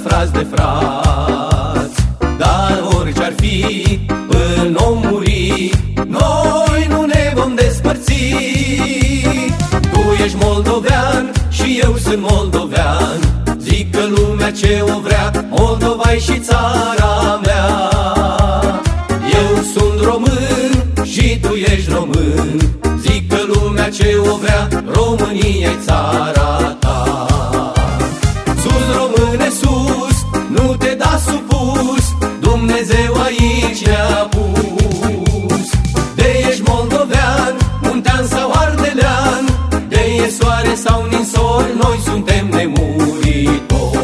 frați de frați. Dar orice-ar fi, până om muri, noi nu ne vom despărți. Tu ești moldovean și eu sunt moldovean, zic că lumea ce o vrea, Moldova-i și țara mea. Eu sunt român și tu ești român, zic că lumea ce o vrea, România-i țara ta. Sus, române, sus, nu te da supus, Dumnezeu aici ne-a pus. De ești moldovean, muntean sau ardelean, de e soare sau ninsori, noi suntem nemuritori.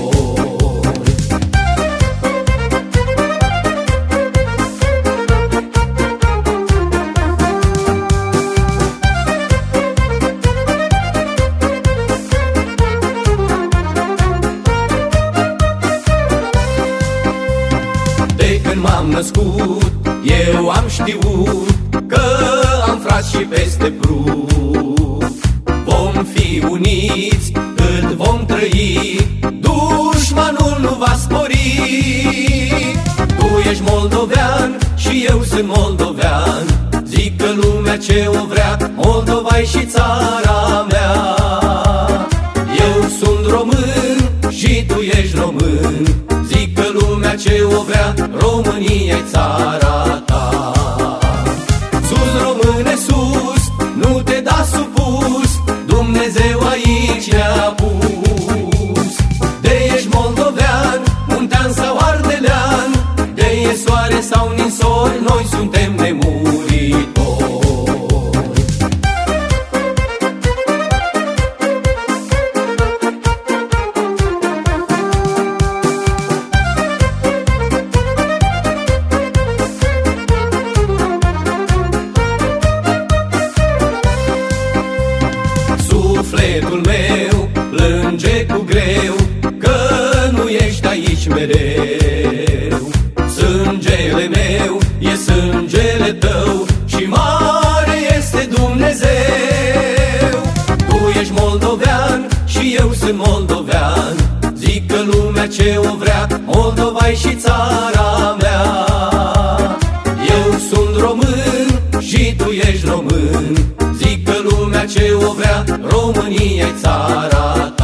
De când m-am născut, eu am știut că am frați și peste prut. Vom fi uniți cât vom trăi, dușmanul nu va spori. Tu ești moldovean și eu sunt moldovean, zic că lumea ce o vrea, Moldova-i și țara mea. Eu sunt român și tu ești român, zic că lumea ce o vrea, România-i țara ta. Sus, române, sus, nu te da supus, Dumnezeu aici ne-a pus. De ești moldovean, muntean sau ardelean, de e soare sau ninsori, noi suntem nemuritori. Sufletul meu plânge cu greu că nu ești aici mereu. Sângele meu e sângele tău și mare este Dumnezeu. Tu ești moldovean și eu sunt moldovean, zic că lumea ce o vrea, Moldova-i și țara mea. Eu sunt român și tu ești român, zic că lumea ce o vrea, România-i țara ta.